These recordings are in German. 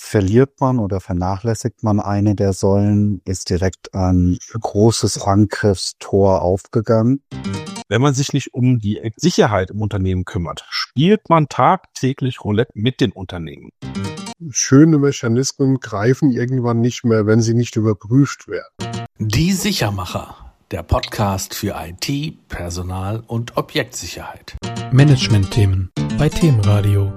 Verliert man oder vernachlässigt man eine der Säulen, ist direkt ein großes Angriffstor aufgegangen. Wenn man sich nicht um die Sicherheit im Unternehmen kümmert, spielt man tagtäglich Roulette mit den Unternehmen. Schöne Mechanismen greifen irgendwann nicht mehr, wenn sie nicht überprüft werden. Die Sichermacher, der Podcast für IT, Personal und Objektsicherheit. Management-Themen bei Themenradio.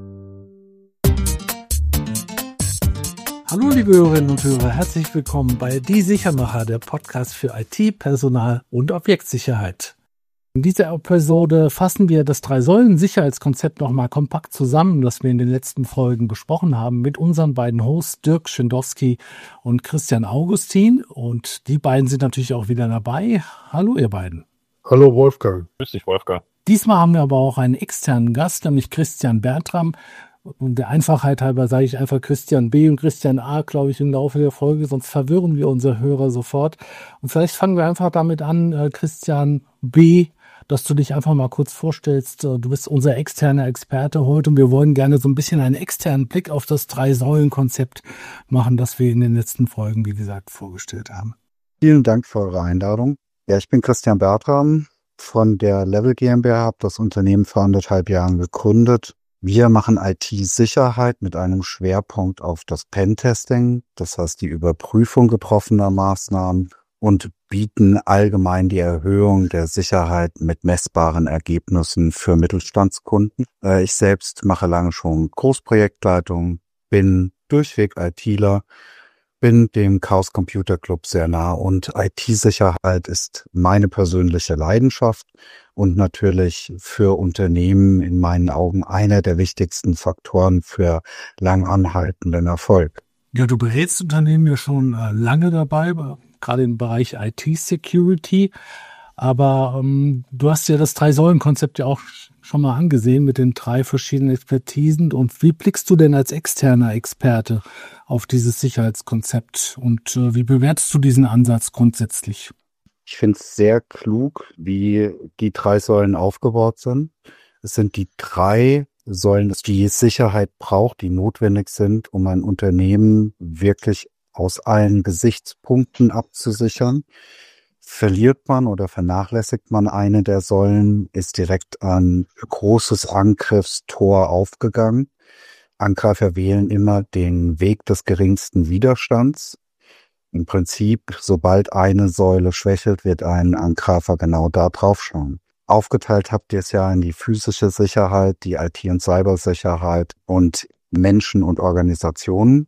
Hallo liebe Hörerinnen und Hörer, herzlich willkommen bei Die Sichermacher, der Podcast für IT, Personal und Objektsicherheit. In dieser Episode fassen wir das Drei-Säulen-Sicherheitskonzept nochmal kompakt zusammen, das wir in den letzten Folgen besprochen haben, mit unseren beiden Hosts Dirk Schindowski und Christian Augustin. Und die beiden sind natürlich auch wieder dabei. Hallo ihr beiden. Hallo Wolfgang. Grüß dich, Wolfgang. Diesmal haben wir aber auch einen externen Gast, nämlich Christian Bertram. Und der Einfachheit halber sage ich einfach Christian B. und Christian A., glaube ich, im Laufe der Folge, sonst verwirren wir unsere Hörer sofort. Und vielleicht fangen wir einfach damit an, Christian B., dass du dich einfach mal kurz vorstellst. Du bist unser externer Experte heute und wir wollen gerne so ein bisschen einen externen Blick auf das Drei-Säulen-Konzept machen, das wir in den letzten Folgen, wie gesagt, vorgestellt haben. Vielen Dank für eure Einladung. Ja, ich bin Christian Bertram von der Level GmbH, habe das Unternehmen vor 1,5 Jahren gegründet. Wir machen IT-Sicherheit mit einem Schwerpunkt auf das Pentesting, das heißt die Überprüfung getroffener Maßnahmen, und bieten allgemein die Erhöhung der Sicherheit mit messbaren Ergebnissen für Mittelstandskunden. Ich selbst mache lange schon Großprojektleitung, bin durchweg ITler, bin dem Chaos Computer Club sehr nah und IT-Sicherheit ist meine persönliche Leidenschaft und natürlich für Unternehmen in meinen Augen einer der wichtigsten Faktoren für lang anhaltenden Erfolg. Ja, du berätst Unternehmen ja schon lange dabei, gerade im Bereich IT-Security. Aber du hast ja das Drei-Säulen-Konzept ja auch schon mal angesehen mit den 3 verschiedenen Expertisen. Und wie blickst du denn als externer Experte auf dieses Sicherheitskonzept? Und wie bewertest du diesen Ansatz grundsätzlich? Ich finde es sehr klug, wie die 3 Säulen aufgebaut sind. Es sind die 3 Säulen, die Sicherheit braucht, die notwendig sind, um ein Unternehmen wirklich aus allen Gesichtspunkten abzusichern. Verliert man oder vernachlässigt man eine der Säulen, ist direkt ein großes Angriffstor aufgegangen. Angreifer wählen immer den Weg des geringsten Widerstands. Im Prinzip, sobald eine Säule schwächelt, wird ein Angreifer genau da drauf schauen. Aufgeteilt habt ihr es ja in die physische Sicherheit, die IT- und Cybersicherheit und Menschen und Organisationen.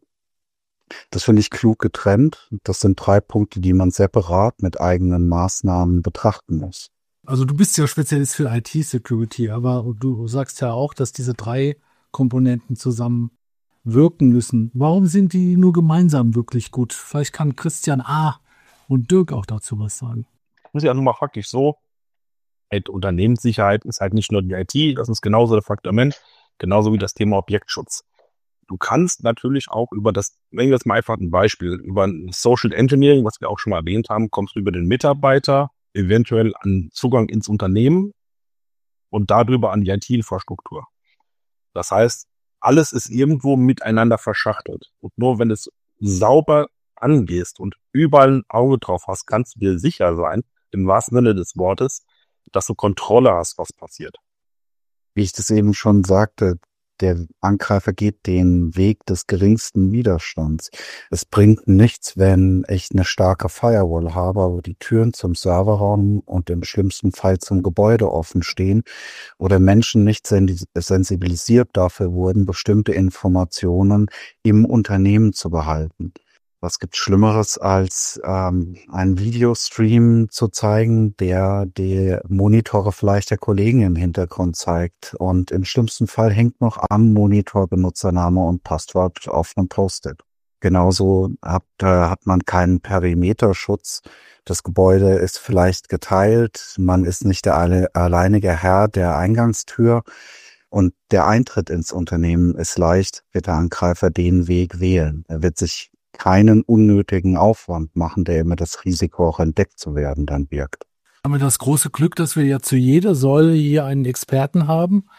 Das finde ich klug getrennt. Das sind 3 Punkte, die man separat mit eigenen Maßnahmen betrachten muss. Also du bist ja Spezialist für IT-Security, aber du sagst ja auch, dass diese 3 Komponenten zusammen wirken müssen. Warum sind die nur gemeinsam wirklich gut? Vielleicht kann Christian A. und Dirk auch dazu was sagen. Das ist ja nun mal faktisch so. Unternehmenssicherheit ist halt nicht nur die IT, das ist genauso der Faktor Mensch, genauso wie das Thema Objektschutz. Du kannst natürlich auch nehmen wir jetzt mal einfach ein Beispiel, über ein Social Engineering, was wir auch schon mal erwähnt haben, kommst du über den Mitarbeiter eventuell an Zugang ins Unternehmen und darüber an die IT-Infrastruktur. Das heißt, alles ist irgendwo miteinander verschachtelt. Und nur wenn du es sauber angehst und überall ein Auge drauf hast, kannst du dir sicher sein, im wahrsten Sinne des Wortes, dass du Kontrolle hast, was passiert. Wie ich das eben schon sagte, der Angreifer geht den Weg des geringsten Widerstands. Es bringt nichts, wenn ich eine starke Firewall habe, wo die Türen zum Serverraum und im schlimmsten Fall zum Gebäude offen stehen oder Menschen nicht sensibilisiert dafür wurden, bestimmte Informationen im Unternehmen zu behalten. Was gibt's Schlimmeres, als einen Videostream zu zeigen, der die Monitore vielleicht der Kollegen im Hintergrund zeigt und im schlimmsten Fall hängt noch am Monitor Benutzername und Passwort auf einem Post-it. Genauso hat man keinen Perimeterschutz. Das Gebäude ist vielleicht geteilt, man ist nicht der alleinige Herr der Eingangstür und der Eintritt ins Unternehmen ist leicht, wird der Angreifer den Weg wählen. Er wird sich keinen unnötigen Aufwand machen, der immer das Risiko auch entdeckt zu werden dann birgt. Haben wir das große Glück, dass wir ja zu jeder Säule hier einen Experten haben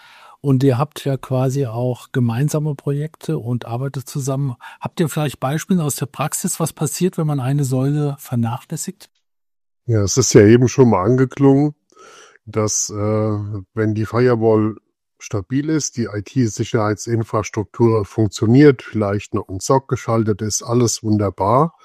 Und ihr habt ja quasi auch gemeinsame Projekte und arbeitet zusammen. Habt ihr vielleicht Beispiele aus der Praxis, was passiert, wenn man eine Säule vernachlässigt? Ja, es ist ja eben schon mal angeklungen, dass wenn die Firewall stabil ist, die IT-Sicherheitsinfrastruktur funktioniert, vielleicht noch ein SOC geschaltet ist, alles wunderbar,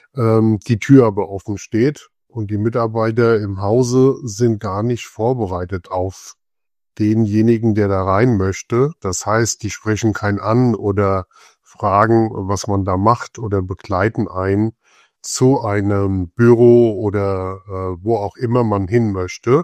die Tür aber offen steht und die Mitarbeiter im Hause sind gar nicht vorbereitet auf denjenigen, der da rein möchte. Das heißt, die sprechen keinen an oder fragen, was man da macht oder begleiten einen zu einem Büro oder wo auch immer man hin möchte.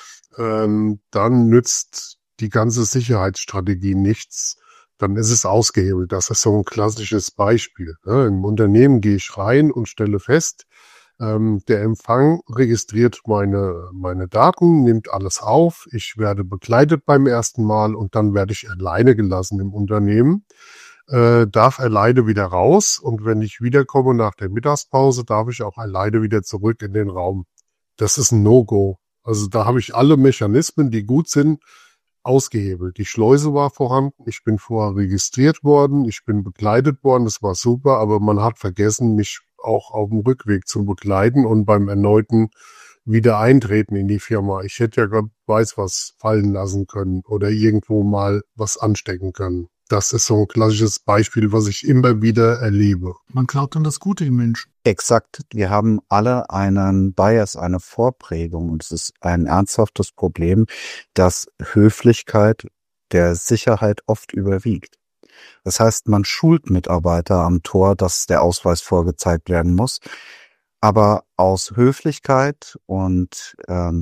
Dann nützt die ganze Sicherheitsstrategie nichts. Dann ist es ausgehebelt. Das ist so ein klassisches Beispiel. Im Unternehmen gehe ich rein und stelle fest, der Empfang registriert meine Daten, nimmt alles auf. Ich werde begleitet beim ersten Mal und dann werde ich alleine gelassen im Unternehmen. Darf alleine wieder raus und wenn ich wiederkomme nach der Mittagspause, darf ich auch alleine wieder zurück in den Raum. Das ist ein No-Go. Also da habe ich alle Mechanismen, die gut sind, ausgehebelt. Die Schleuse war vorhanden, ich bin vorher registriert worden, ich bin begleitet worden, das war super, aber man hat vergessen, mich auch auf dem Rückweg zu begleiten und beim erneuten Wiedereintreten in die Firma. Ich hätte ja Gott weiß was fallen lassen können oder irgendwo mal was anstecken können. Das ist so ein klassisches Beispiel, was ich immer wieder erlebe. Man klaut dann das Gute im Menschen. Exakt. Wir haben alle einen Bias, eine Vorprägung. Und es ist ein ernsthaftes Problem, dass Höflichkeit der Sicherheit oft überwiegt. Das heißt, man schult Mitarbeiter am Tor, dass der Ausweis vorgezeigt werden muss. Aber aus Höflichkeit und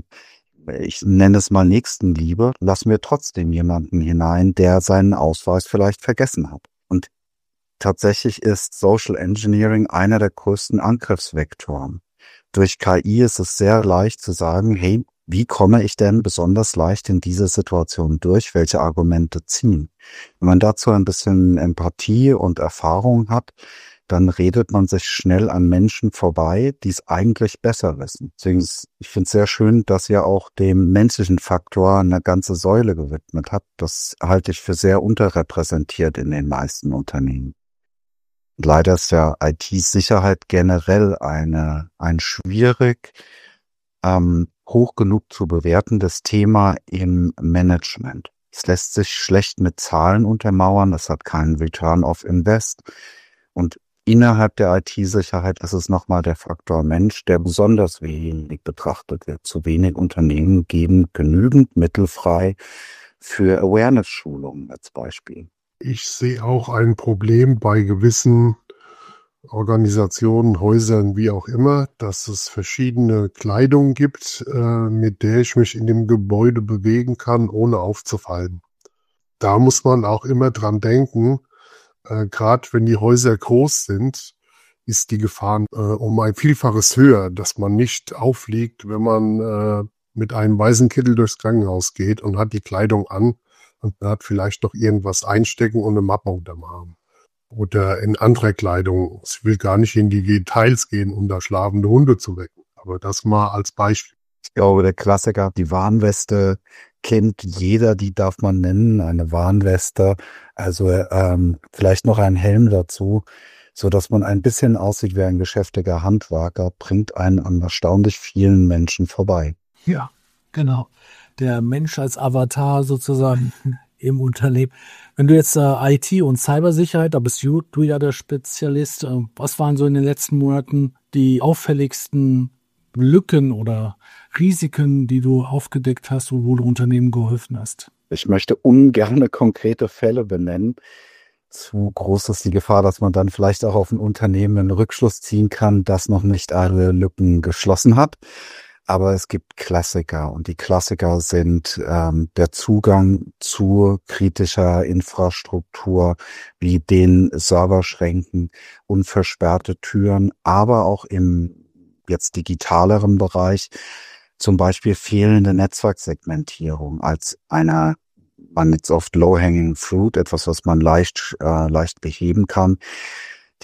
ich nenne es mal Nächstenliebe, lassen wir trotzdem jemanden hinein, der seinen Ausweis vielleicht vergessen hat. Und tatsächlich ist Social Engineering einer der größten Angriffsvektoren. Durch KI ist es sehr leicht zu sagen, hey, wie komme ich denn besonders leicht in diese Situation durch? Welche Argumente ziehen? Wenn man dazu ein bisschen Empathie und Erfahrung hat, dann redet man sich schnell an Menschen vorbei, die es eigentlich besser wissen. Deswegen ich finde es sehr schön, dass ihr auch dem menschlichen Faktor eine ganze Säule gewidmet habt. Das halte ich für sehr unterrepräsentiert in den meisten Unternehmen. Leider ist ja IT-Sicherheit generell ein schwierig, hoch genug zu bewertendes Thema im Management. Es lässt sich schlecht mit Zahlen untermauern, es hat keinen Return of Invest. Und innerhalb der IT-Sicherheit ist es nochmal der Faktor Mensch, der besonders wenig betrachtet wird. Zu wenig Unternehmen geben genügend Mittel frei für Awareness-Schulungen als Beispiel. Ich sehe auch ein Problem bei gewissen Organisationen, Häusern, wie auch immer, dass es verschiedene Kleidung gibt, mit der ich mich in dem Gebäude bewegen kann, ohne aufzufallen. Da muss man auch immer dran denken, gerade wenn die Häuser groß sind, ist die Gefahr um ein Vielfaches höher, dass man nicht auffliegt, wenn man mit einem weißen Kittel durchs Krankenhaus geht und hat die Kleidung an und man hat vielleicht noch irgendwas einstecken und eine Mappe unterm Arm. Oder in anderer Kleidung. Ich will gar nicht in die Details gehen, um da schlafende Hunde zu wecken. Aber das mal als Beispiel. Ich glaube, der Klassiker, die Warnweste kennt jeder, die darf man nennen, eine Warnweste. Also vielleicht noch ein Helm dazu, so dass man ein bisschen aussieht wie ein geschäftiger Handwerker, bringt einen an erstaunlich vielen Menschen vorbei. Ja, genau. Der Mensch als Avatar sozusagen im Unternehmen. Wenn du jetzt IT und Cybersicherheit, da bist du ja der Spezialist. Was waren so in den letzten Monaten die auffälligsten Lücken oder Risiken, die du aufgedeckt hast und wo du Unternehmen geholfen hast? Ich möchte ungern konkrete Fälle benennen. Zu groß ist die Gefahr, dass man dann vielleicht auch auf ein Unternehmen einen Rückschluss ziehen kann, das noch nicht alle Lücken geschlossen hat. Aber es gibt Klassiker und die Klassiker sind der Zugang zu kritischer Infrastruktur wie den Serverschränken, unversperrte Türen, aber auch im jetzt digitaleren Bereich zum Beispiel fehlende Netzwerksegmentierung als man jetzt oft low-hanging fruit, etwas, was man leicht beheben kann. Die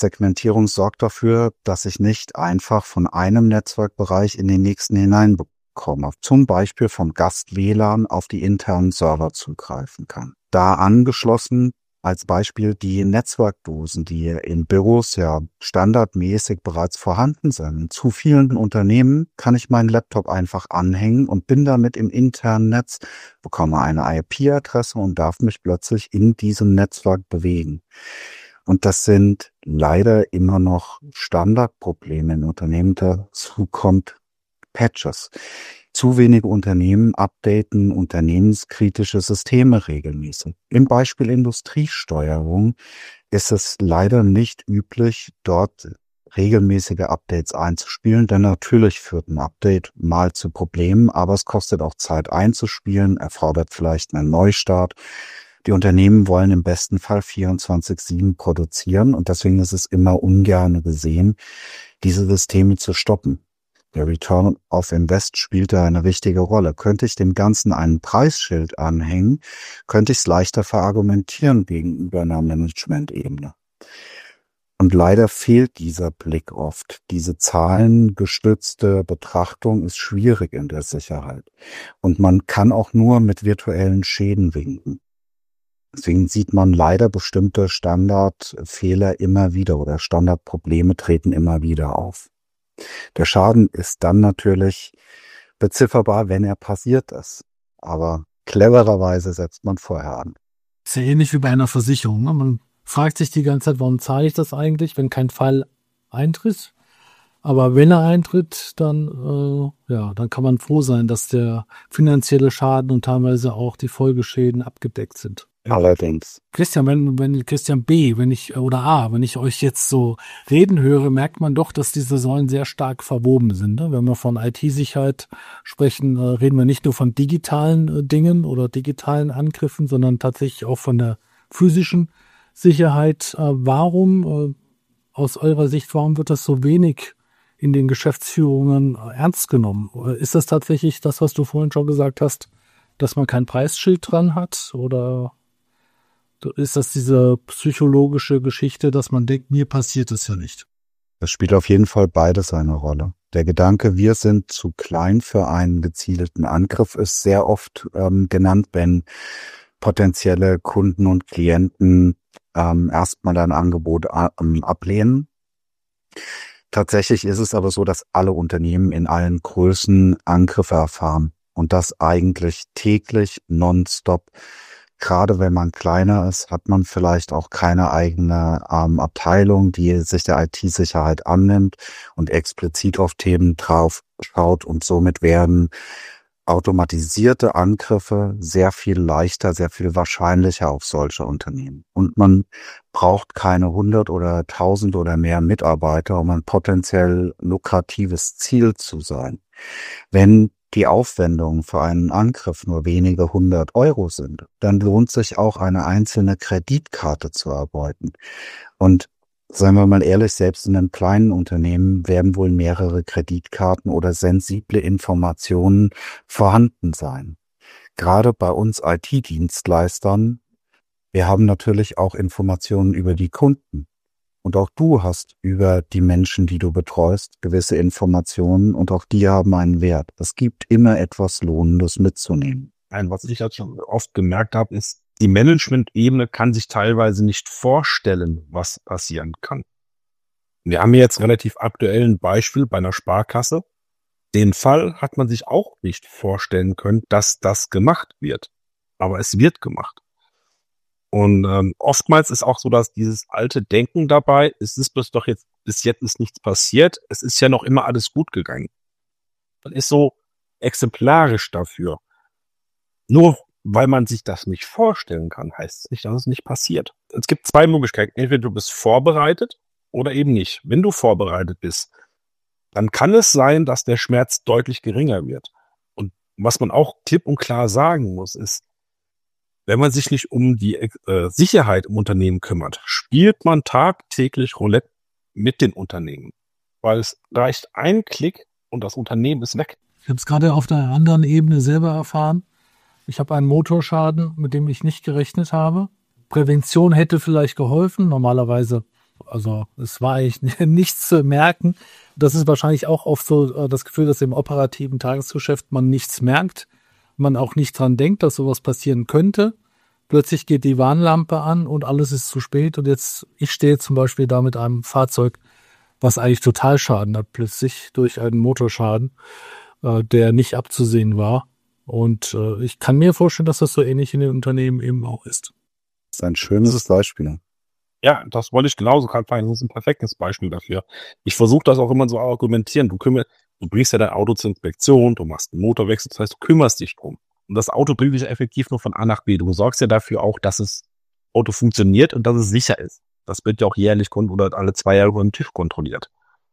Netzwerksegmentierung sorgt dafür, dass ich nicht einfach von einem Netzwerkbereich in den nächsten hinein bekomme, zum Beispiel vom Gast-WLAN auf die internen Server zugreifen kann. Da angeschlossen als Beispiel die Netzwerkdosen, die in Büros ja standardmäßig bereits vorhanden sind. In zu vielen Unternehmen kann ich meinen Laptop einfach anhängen und bin damit im internen Netz, bekomme eine IP-Adresse und darf mich plötzlich in diesem Netzwerk bewegen. Und das sind leider immer noch Standardprobleme in Unternehmen. Dazu kommt Patches. Zu wenige Unternehmen updaten unternehmenskritische Systeme regelmäßig. Im Beispiel Industriesteuerung ist es leider nicht üblich, dort regelmäßige Updates einzuspielen, denn natürlich führt ein Update mal zu Problemen, aber es kostet auch Zeit einzuspielen, erfordert vielleicht einen Neustart. Die Unternehmen wollen im besten Fall 24/7 produzieren und deswegen ist es immer ungern gesehen, diese Systeme zu stoppen. Der Return of Invest spielt da eine wichtige Rolle. Könnte ich dem Ganzen einen Preisschild anhängen, könnte ich es leichter verargumentieren gegenüber einer Management-Ebene. Und leider fehlt dieser Blick oft. Diese zahlengestützte Betrachtung ist schwierig in der Sicherheit. Und man kann auch nur mit virtuellen Schäden winken. Deswegen sieht man leider bestimmte Standardfehler immer wieder oder Standardprobleme treten immer wieder auf. Der Schaden ist dann natürlich bezifferbar, wenn er passiert ist. Aber clevererweise setzt man vorher an. Ist ja ähnlich wie bei einer Versicherung. Ne? Man fragt sich die ganze Zeit, warum zahle ich das eigentlich, wenn kein Fall eintritt? Aber wenn er eintritt, dann kann man froh sein, dass der finanzielle Schaden und teilweise auch die Folgeschäden abgedeckt sind. Allerdings. Christian, wenn ich euch jetzt so reden höre, merkt man doch, dass diese Säulen sehr stark verwoben sind. Ne? Wenn wir von IT-Sicherheit sprechen, reden wir nicht nur von digitalen Dingen oder digitalen Angriffen, sondern tatsächlich auch von der physischen Sicherheit. Aus eurer Sicht, warum wird das so wenig in den Geschäftsführungen ernst genommen? Ist das tatsächlich das, was du vorhin schon gesagt hast, dass man kein Preisschild dran hat? Oder ist das diese psychologische Geschichte, dass man denkt, mir passiert es ja nicht? Das spielt auf jeden Fall beides eine Rolle. Der Gedanke, wir sind zu klein für einen gezielten Angriff, ist sehr oft genannt, wenn potenzielle Kunden und Klienten erstmal ein Angebot ablehnen. Tatsächlich ist es aber so, dass alle Unternehmen in allen Größen Angriffe erfahren und das eigentlich täglich nonstop. Gerade wenn man kleiner ist, hat man vielleicht auch keine eigene Abteilung, die sich der IT-Sicherheit annimmt und explizit auf Themen drauf schaut und somit werden automatisierte Angriffe sehr viel leichter, sehr viel wahrscheinlicher auf solche Unternehmen. Und man braucht keine 100 oder 1000 oder mehr Mitarbeiter, um ein potenziell lukratives Ziel zu sein. Wenn die Aufwendungen für einen Angriff nur wenige 100 € sind, dann lohnt sich auch eine einzelne Kreditkarte zu erbeuten. Und seien wir mal ehrlich, selbst in einem kleinen Unternehmen werden wohl mehrere Kreditkarten oder sensible Informationen vorhanden sein. Gerade bei uns IT-Dienstleistern, wir haben natürlich auch Informationen über die Kunden. Und auch du hast über die Menschen, die du betreust, gewisse Informationen und auch die haben einen Wert. Es gibt immer etwas Lohnendes mitzunehmen. Was ich jetzt schon oft gemerkt habe, ist, die Management-Ebene kann sich teilweise nicht vorstellen, was passieren kann. Wir haben jetzt relativ aktuell ein Beispiel bei einer Sparkasse. Den Fall hat man sich auch nicht vorstellen können, dass das gemacht wird. Aber es wird gemacht. Und oftmals ist auch so, dass dieses alte Denken dabei, es ist bis jetzt ist nichts passiert, es ist ja noch immer alles gut gegangen. Das ist so exemplarisch dafür. Nur weil man sich das nicht vorstellen kann, heißt es nicht, dass es nicht passiert. Es gibt zwei Möglichkeiten. Entweder du bist vorbereitet oder eben nicht. Wenn du vorbereitet bist, dann kann es sein, dass der Schmerz deutlich geringer wird. Und was man auch klipp und klar sagen muss, ist, wenn man sich nicht um die Sicherheit im Unternehmen kümmert, spielt man tagtäglich Roulette mit den Unternehmen. Weil es reicht ein Klick und das Unternehmen ist weg. Ich habe es gerade auf der anderen Ebene selber erfahren. Ich habe einen Motorschaden, mit dem ich nicht gerechnet habe. Prävention hätte vielleicht geholfen. Normalerweise Also es war eigentlich nichts zu merken. Das ist wahrscheinlich auch oft so das Gefühl, dass im operativen Tagesgeschäft man nichts merkt, man auch nicht dran denkt, dass sowas passieren könnte. Plötzlich geht die Warnlampe an und alles ist zu spät. Und jetzt, ich stehe zum Beispiel da mit einem Fahrzeug, was eigentlich total Schaden hat, plötzlich durch einen Motorschaden, der nicht abzusehen war. Und ich kann mir vorstellen, dass das so ähnlich in den Unternehmen eben auch ist. Das ist ein schönes Beispiel. Ja, das wollte ich genauso sagen. Das ist ein perfektes Beispiel dafür. Ich versuche das auch immer so argumentieren. Du bringst ja dein Auto zur Inspektion, du machst einen Motorwechsel, das heißt, du kümmerst dich drum. Und das Auto bringt dich ja effektiv nur von A nach B. Du sorgst ja dafür auch, dass das Auto funktioniert und dass es sicher ist. Das wird ja auch jährlich oder alle 2 Jahre über den TÜV kontrolliert.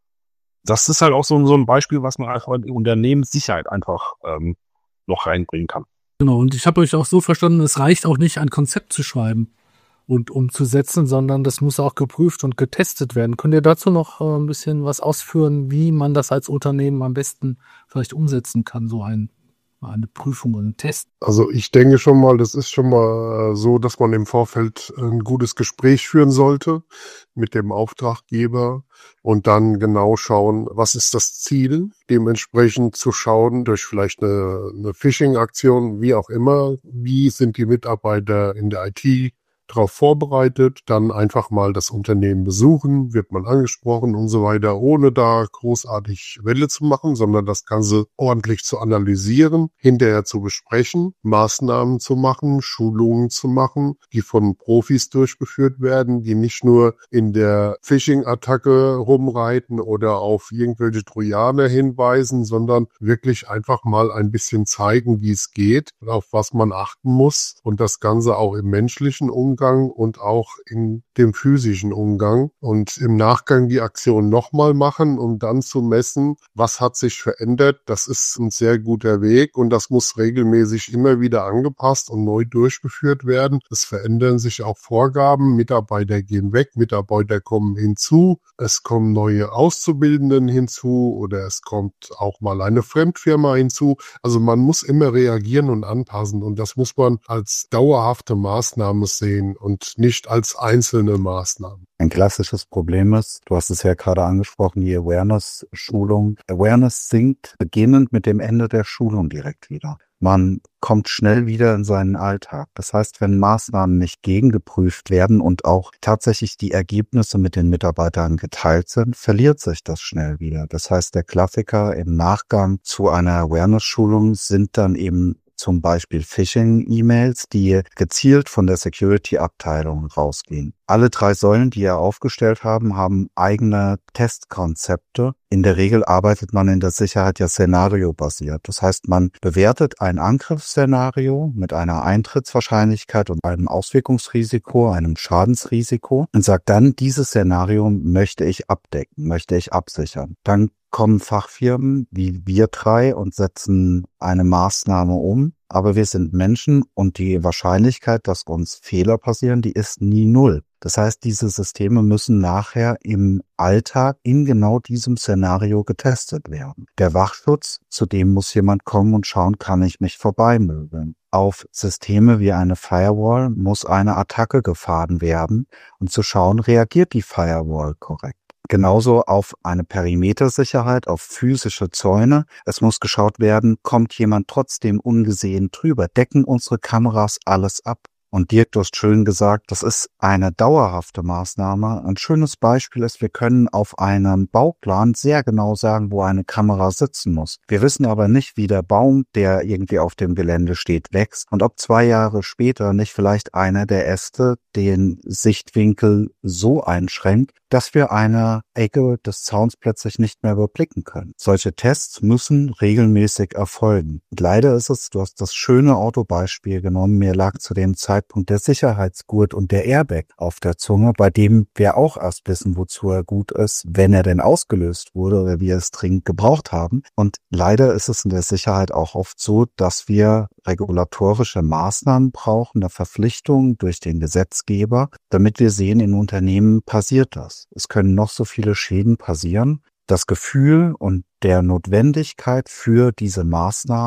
Das ist halt auch so ein Beispiel, was man einfach in Unternehmenssicherheit einfach noch reinbringen kann. Genau, und ich habe euch auch so verstanden, es reicht auch nicht, ein Konzept zu schreiben und umzusetzen, sondern das muss auch geprüft und getestet werden. Könnt ihr dazu noch ein bisschen was ausführen, wie man das als Unternehmen am besten vielleicht umsetzen kann, so eine Prüfung und einen Test? Also ich denke schon mal, das ist schon mal so, dass man im Vorfeld ein gutes Gespräch führen sollte mit dem Auftraggeber und dann genau schauen, was ist das Ziel, dementsprechend zu schauen, durch vielleicht eine Phishing-Aktion, wie auch immer, wie sind die Mitarbeiter in der IT darauf vorbereitet, dann einfach mal das Unternehmen besuchen, wird man angesprochen und so weiter, ohne da großartig Welle zu machen, sondern das Ganze ordentlich zu analysieren, hinterher zu besprechen, Maßnahmen zu machen, Schulungen zu machen, die von Profis durchgeführt werden, die nicht nur in der Phishing-Attacke rumreiten oder auf irgendwelche Trojaner hinweisen, sondern wirklich einfach mal ein bisschen zeigen, wie es geht, auf was man achten muss und das Ganze auch im menschlichen Umgang und auch in dem physischen Umgang und im Nachgang die Aktion nochmal machen, um dann zu messen, was hat sich verändert. Das ist ein sehr guter Weg und das muss regelmäßig immer wieder angepasst und neu durchgeführt werden. Es verändern sich auch Vorgaben, Mitarbeiter gehen weg, Mitarbeiter kommen hinzu, es kommen neue Auszubildenden hinzu oder es kommt auch mal eine Fremdfirma hinzu. Also man muss immer reagieren und anpassen und das muss man als dauerhafte Maßnahme sehen und nicht als einzelne Maßnahmen. Ein klassisches Problem ist, du hast es ja gerade angesprochen, die Awareness-Schulung. Awareness sinkt beginnend mit dem Ende der Schulung direkt wieder. Man kommt schnell wieder in seinen Alltag. Das heißt, wenn Maßnahmen nicht gegengeprüft werden und auch tatsächlich die Ergebnisse mit den Mitarbeitern geteilt sind, verliert sich das schnell wieder. Das heißt, der Klassiker im Nachgang zu einer Awareness-Schulung sind dann eben zum Beispiel Phishing-E-Mails, die gezielt von der Security-Abteilung rausgehen. Alle 3 Säulen, die wir aufgestellt haben, haben eigene Testkonzepte. In der Regel arbeitet man in der Sicherheit ja szenariobasiert. Das heißt, man bewertet ein Angriffsszenario mit einer Eintrittswahrscheinlichkeit und einem Auswirkungsrisiko, einem Schadensrisiko und sagt dann, dieses Szenario möchte ich abdecken, möchte ich absichern. Dann kommen Fachfirmen wie wir 3 und setzen eine Maßnahme um. Aber wir sind Menschen und die Wahrscheinlichkeit, dass uns Fehler passieren, die ist nie 0. Das heißt, diese Systeme müssen nachher im Alltag in genau diesem Szenario getestet werden. Der Wachschutz, zu dem muss jemand kommen und schauen, kann ich mich vorbeimöbeln. Auf Systeme wie eine Firewall muss eine Attacke gefahren werden, um zu schauen, reagiert die Firewall korrekt. Genauso auf eine Perimetersicherheit, auf physische Zäune. Es muss geschaut werden, kommt jemand trotzdem ungesehen drüber? Decken unsere Kameras alles ab? Und Dirk, du hast schön gesagt, das ist eine dauerhafte Maßnahme. Ein schönes Beispiel ist, wir können auf einem Bauplan sehr genau sagen, wo eine Kamera sitzen muss. Wir wissen aber nicht, wie der Baum, der irgendwie auf dem Gelände steht, wächst und ob 2 Jahre später nicht vielleicht einer der Äste den Sichtwinkel so einschränkt, dass wir eine Ecke des Zauns plötzlich nicht mehr überblicken können. Solche Tests müssen regelmäßig erfolgen. Und leider ist es, du hast das schöne Autobeispiel genommen, mir lag zu dem Zeitpunkt der Sicherheitsgurt und der Airbag auf der Zunge, bei dem wir auch erst wissen, wozu er gut ist, wenn er denn ausgelöst wurde oder wir es dringend gebraucht haben. Und leider ist es in der Sicherheit auch oft so, dass wir regulatorische Maßnahmen brauchen, eine Verpflichtung durch den Gesetzgeber, damit wir sehen, in Unternehmen passiert das. Es können noch so viele Schäden passieren. Das Gefühl und der Notwendigkeit für diese Maßnahmen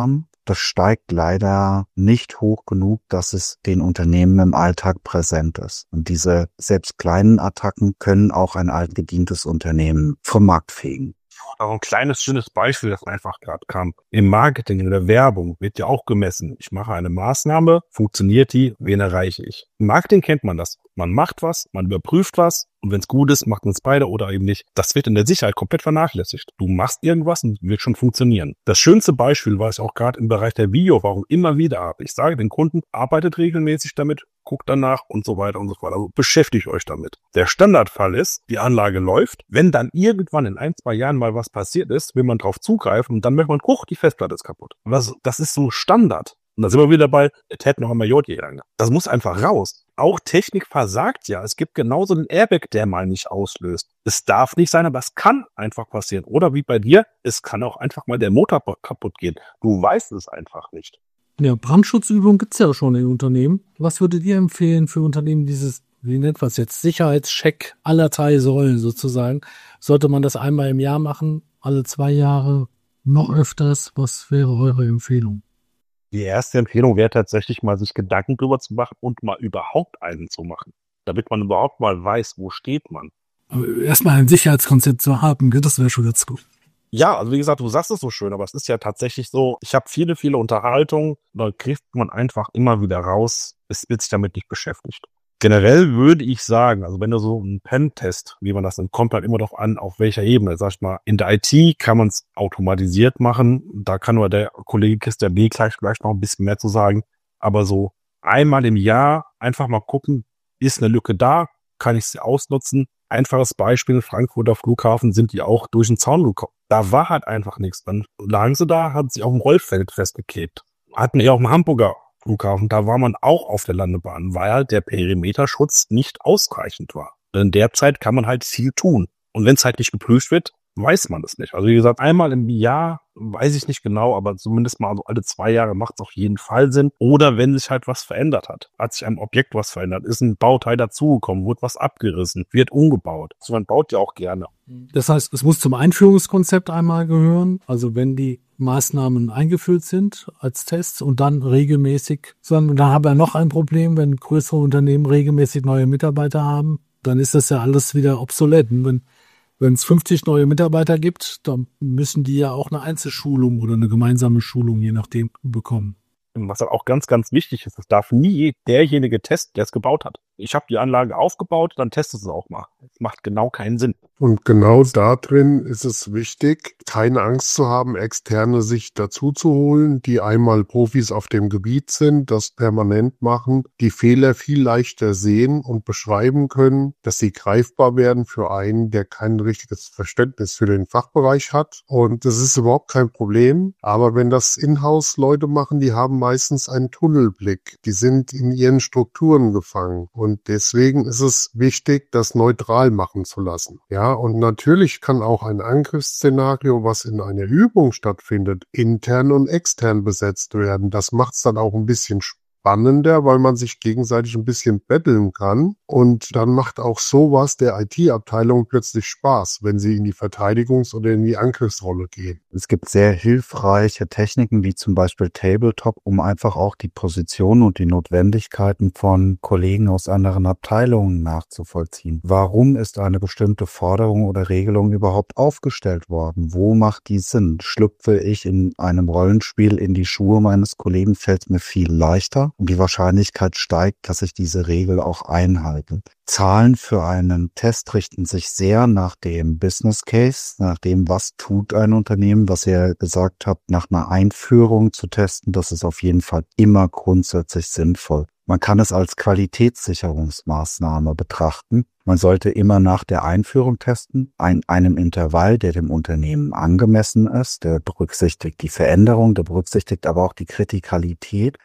das steigt leider nicht hoch genug, dass es den Unternehmen im Alltag präsent ist. Und diese selbst kleinen Attacken können auch ein altgedientes Unternehmen vom Markt fegen. Auch ein kleines, schönes Beispiel, das einfach gerade kam. Im Marketing, in der Werbung wird ja auch gemessen. Ich mache eine Maßnahme, funktioniert die, wen erreiche ich? Im Marketing kennt man das. Man macht was, man überprüft was und wenn es gut ist, macht man es beide oder eben nicht. Das wird in der Sicherheit komplett vernachlässigt. Du machst irgendwas und wird schon funktionieren. Das schönste Beispiel, was ich auch gerade im Bereich der Videoüberwachung immer wieder habe. Ich sage den Kunden, arbeitet regelmäßig damit, guckt danach und so weiter und so fort. Also beschäftigt euch damit. Der Standardfall ist, die Anlage läuft. Wenn dann irgendwann in 1-2 Jahren mal was passiert ist, will man drauf zugreifen und dann merkt man, die Festplatte ist kaputt. Das ist so Standard. Und da sind wir wieder bei, es hätte noch einmal J gegangen. Das muss einfach raus. Auch Technik versagt ja. Es gibt genauso einen Airbag, der mal nicht auslöst. Es darf nicht sein, aber es kann einfach passieren. Oder wie bei dir, es kann auch einfach mal der Motor kaputt gehen. Du weißt es einfach nicht. Ja, Brandschutzübungen gibt's ja schon in Unternehmen. Was würdet ihr empfehlen für Unternehmen, dieses, wie nennt man es jetzt, Sicherheitscheck aller 3 Säulen sozusagen? Sollte man das einmal im Jahr machen, alle 2 Jahre, noch öfters? Was wäre eure Empfehlung? Die erste Empfehlung wäre tatsächlich mal, sich Gedanken drüber zu machen und mal überhaupt einen zu machen. Damit man überhaupt mal weiß, wo steht man. Aber erstmal ein Sicherheitskonzept zu haben, das wäre schon ganz gut. Ja, also wie gesagt, du sagst es so schön, aber es ist ja tatsächlich so, ich habe viele Unterhaltungen, da kriegt man einfach immer wieder raus, es wird sich damit nicht beschäftigt. Generell würde ich sagen, also wenn du so einen Pen-Test, wie man das nennt, kommt halt immer darauf an, auf welcher Ebene. Sag ich mal, in der IT kann man es automatisiert machen. Da kann nur der Kollege Christian B. gleich noch ein bisschen mehr zu sagen. Aber so einmal im Jahr einfach mal gucken, ist eine Lücke da, kann ich sie ausnutzen. Einfaches Beispiel, Frankfurter Flughafen sind die auch durch den Zaun gekommen. Da war halt einfach nichts. Dann lagen sie da, hatten sich auf dem Rollfeld festgeklebt. Hatten ja auch im Hamburger Flughafen, da war man auch auf der Landebahn, weil der Perimeterschutz nicht ausreichend war. In der Zeit kann man halt viel tun. Und wenn es halt nicht geprüft wird, weiß man das nicht. Also wie gesagt, einmal im Jahr, weiß ich nicht genau, aber zumindest mal so alle 2 Jahre macht es auf jeden Fall Sinn. Oder wenn sich halt was verändert hat. Hat sich am Objekt was verändert, ist ein Bauteil dazugekommen, wurde was abgerissen, wird umgebaut. Also man baut ja auch gerne. Das heißt, es muss zum Einführungskonzept einmal gehören. Also wenn die Maßnahmen eingeführt sind als Tests und dann regelmäßig, sondern dann haben wir noch ein Problem, wenn größere Unternehmen regelmäßig neue Mitarbeiter haben, dann ist das ja alles wieder obsolet. Wenn es 50 neue Mitarbeiter gibt, dann müssen die ja auch eine Einzelschulung oder eine gemeinsame Schulung, je nachdem, bekommen. Was auch ganz, ganz wichtig ist, es darf nie derjenige testen, der es gebaut hat. Ich habe die Anlage aufgebaut, dann testet es auch mal. Das macht genau keinen Sinn. Und genau da drin ist es wichtig, keine Angst zu haben, Externe sich dazu zu holen, die einmal Profis auf dem Gebiet sind, das permanent machen, die Fehler viel leichter sehen und beschreiben können, dass sie greifbar werden für einen, der kein richtiges Verständnis für den Fachbereich hat. Und das ist überhaupt kein Problem. Aber wenn das Inhouse-Leute machen, die haben meistens einen Tunnelblick. Die sind in ihren Strukturen gefangen. Und deswegen ist es wichtig, das neutral machen zu lassen. Ja, und natürlich kann auch ein Angriffsszenario, was in einer Übung stattfindet, intern und extern besetzt werden. Das macht es dann auch ein bisschen spannender, weil man sich gegenseitig ein bisschen betteln kann. Und dann macht auch sowas der IT-Abteilung plötzlich Spaß, wenn sie in die Verteidigungs- oder in die Angriffsrolle gehen. Es gibt sehr hilfreiche Techniken, wie zum Beispiel Tabletop, um einfach auch die Position und die Notwendigkeiten von Kollegen aus anderen Abteilungen nachzuvollziehen. Warum ist eine bestimmte Forderung oder Regelung überhaupt aufgestellt worden? Wo macht die Sinn? Schlüpfe ich in einem Rollenspiel in die Schuhe meines Kollegen, fällt mir viel leichter und die Wahrscheinlichkeit steigt, dass ich diese Regel auch einhalte. Zahlen für einen Test richten sich sehr nach dem Business Case, nach dem, was tut ein Unternehmen, was ihr gesagt habt, nach einer Einführung zu testen. Das ist auf jeden Fall immer grundsätzlich sinnvoll. Man kann es als Qualitätssicherungsmaßnahme betrachten. Man sollte immer nach der Einführung testen, einem Intervall, der dem Unternehmen angemessen ist. Der berücksichtigt die Veränderung, der berücksichtigt aber auch die Kritikalität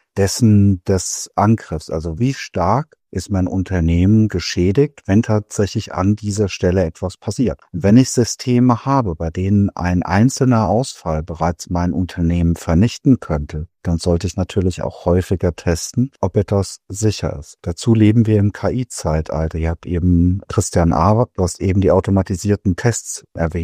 des Angriffs. Also wie stark ist mein Unternehmen geschädigt, wenn tatsächlich an dieser Stelle etwas passiert. Und wenn ich Systeme habe, bei denen ein einzelner Ausfall bereits mein Unternehmen vernichten könnte, dann sollte ich natürlich auch häufiger testen, ob etwas sicher ist. Dazu leben wir im KI-Zeitalter. Ihr habt eben, Christian A., du hast eben die automatisierten Tests erwähnt.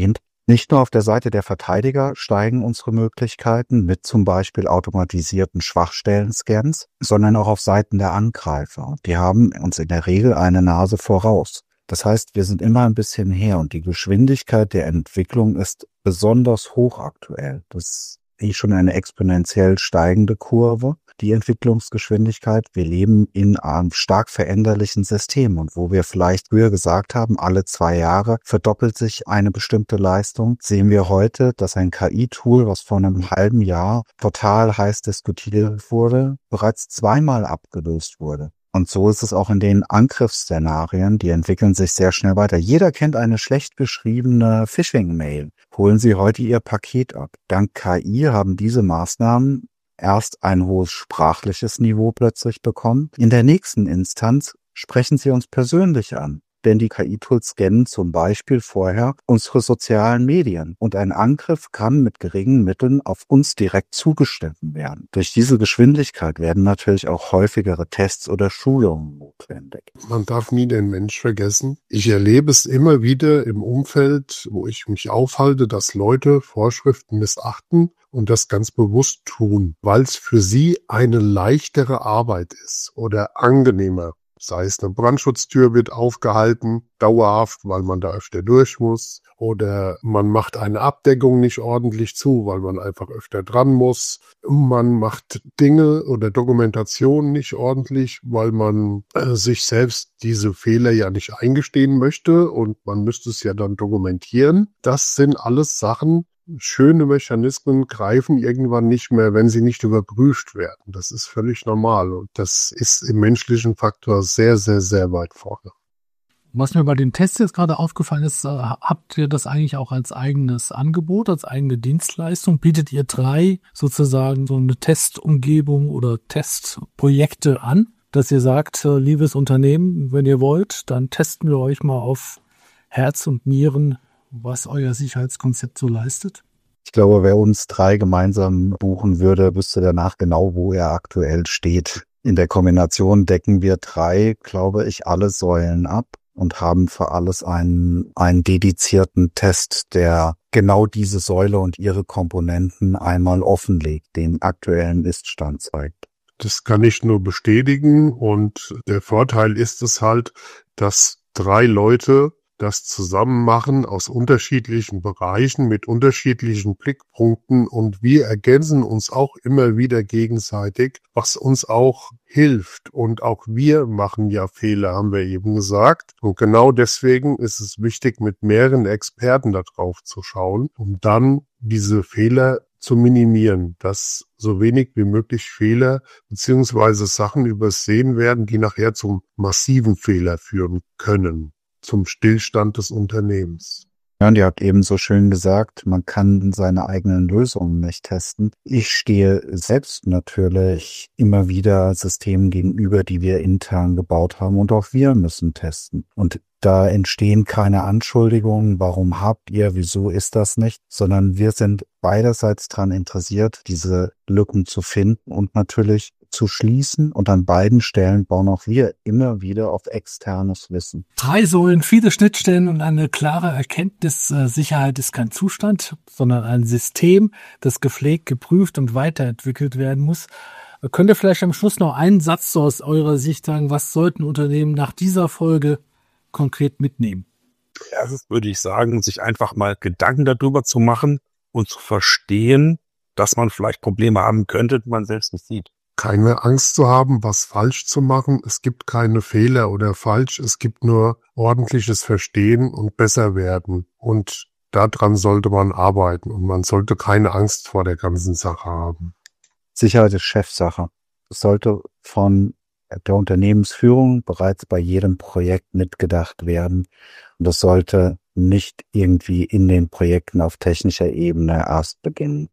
Nicht nur auf der Seite der Verteidiger steigen unsere Möglichkeiten mit zum Beispiel automatisierten Schwachstellen-Scans, sondern auch auf Seiten der Angreifer. Die haben uns in der Regel eine Nase voraus. Das heißt, wir sind immer ein bisschen her und die Geschwindigkeit der Entwicklung ist besonders hoch aktuell. Das ist schon eine exponentiell steigende Kurve, die Entwicklungsgeschwindigkeit. Wir leben in einem stark veränderlichen System und wo wir vielleicht früher gesagt haben, alle 2 Jahre verdoppelt sich eine bestimmte Leistung, sehen wir heute, dass ein KI-Tool, was vor einem halben Jahr total heiß diskutiert wurde, bereits 2-mal abgelöst wurde. Und so ist es auch in den Angriffsszenarien, die entwickeln sich sehr schnell weiter. Jeder kennt eine schlecht geschriebene Phishing-Mail. Holen Sie heute Ihr Paket ab. Dank KI haben diese Maßnahmen erst ein hohes sprachliches Niveau plötzlich bekommen. In der nächsten Instanz sprechen Sie uns persönlich an. Denn die KI-Tools scannen zum Beispiel vorher unsere sozialen Medien. Und ein Angriff kann mit geringen Mitteln auf uns direkt zugeschnitten werden. Durch diese Geschwindigkeit werden natürlich auch häufigere Tests oder Schulungen notwendig. Man darf nie den Mensch vergessen. Ich erlebe es immer wieder im Umfeld, wo ich mich aufhalte, dass Leute Vorschriften missachten und das ganz bewusst tun, weil es für sie eine leichtere Arbeit ist oder angenehmer. Sei es eine Brandschutztür wird aufgehalten, dauerhaft, weil man da öfter durch muss. Oder man macht eine Abdeckung nicht ordentlich zu, weil man einfach öfter dran muss. Man macht Dinge oder Dokumentation nicht ordentlich, weil man sich selbst diese Fehler ja nicht eingestehen möchte und man müsste es ja dann dokumentieren. Das sind alles Sachen, schöne Mechanismen greifen irgendwann nicht mehr, wenn sie nicht überprüft werden. Das ist völlig normal und das ist im menschlichen Faktor sehr, sehr, sehr weit vorne. Was mir bei den Tests jetzt gerade aufgefallen ist, habt ihr das eigentlich auch als eigenes Angebot, als eigene Dienstleistung? Bietet ihr 3 sozusagen so eine Testumgebung oder Testprojekte an, dass ihr sagt, liebes Unternehmen, wenn ihr wollt, dann testen wir euch mal auf Herz und Nieren, was euer Sicherheitskonzept so leistet? Ich glaube, wer uns 3 gemeinsam buchen würde, wüsste danach genau, wo er aktuell steht. In der Kombination decken wir 3, glaube ich, alle Säulen ab und haben für alles einen dedizierten Test, der genau diese Säule und ihre Komponenten einmal offenlegt, den aktuellen Ist-Stand zeigt. Das kann ich nur bestätigen und der Vorteil ist es halt, dass 3 Leute das zusammen machen aus unterschiedlichen Bereichen mit unterschiedlichen Blickpunkten und wir ergänzen uns auch immer wieder gegenseitig, was uns auch hilft. Und auch wir machen ja Fehler, haben wir eben gesagt. Und genau deswegen ist es wichtig, mit mehreren Experten da drauf zu schauen, um dann diese Fehler zu minimieren, dass so wenig wie möglich Fehler beziehungsweise Sachen übersehen werden, die nachher zum massiven Fehler führen können. Zum Stillstand des Unternehmens. Ja, und ihr habt eben so schön gesagt, man kann seine eigenen Lösungen nicht testen. Ich stehe selbst natürlich immer wieder Systemen gegenüber, die wir intern gebaut haben und auch wir müssen testen. Und da entstehen keine Anschuldigungen, warum habt ihr, wieso ist das nicht, sondern wir sind beiderseits daran interessiert, diese Lücken zu finden und natürlich zu schließen. Und an beiden Stellen bauen auch wir immer wieder auf externes Wissen. 3 Säulen, viele Schnittstellen und eine klare Erkenntnis. Sicherheit ist kein Zustand, sondern ein System, das gepflegt, geprüft und weiterentwickelt werden muss. Könnt ihr vielleicht am Schluss noch einen Satz so aus eurer Sicht sagen, was sollten Unternehmen nach dieser Folge konkret mitnehmen? Erstes würde ich sagen, sich einfach mal Gedanken darüber zu machen und zu verstehen, dass man vielleicht Probleme haben könnte, die man selbst nicht sieht. Keine Angst zu haben, was falsch zu machen. Es gibt keine Fehler oder falsch. Es gibt nur ordentliches Verstehen und besser werden. Und daran sollte man arbeiten. Und man sollte keine Angst vor der ganzen Sache haben. Sicherheit ist Chefsache. Es sollte von der Unternehmensführung bereits bei jedem Projekt mitgedacht werden. Und das sollte nicht irgendwie in den Projekten auf technischer Ebene erst beginnen.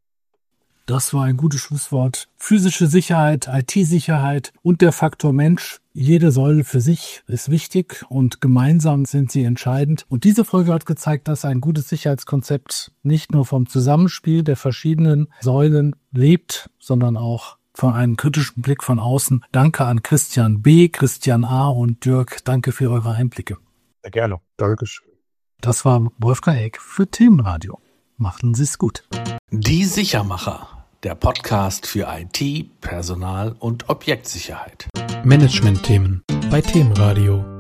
Das war ein gutes Schlusswort. Physische Sicherheit, IT-Sicherheit und der Faktor Mensch. Jede Säule für sich ist wichtig und gemeinsam sind sie entscheidend. Und diese Folge hat gezeigt, dass ein gutes Sicherheitskonzept nicht nur vom Zusammenspiel der verschiedenen Säulen lebt, sondern auch von einem kritischen Blick von außen. Danke an Christian B., Christian A. und Dirk. Danke für eure Einblicke. Sehr gerne. Dankeschön. Das war Wolfgang Egg für Themenradio. Machen Sie es gut. Die Sichermacher, der Podcast für IT, Personal und Objektsicherheit. Management-Themen bei Themenradio.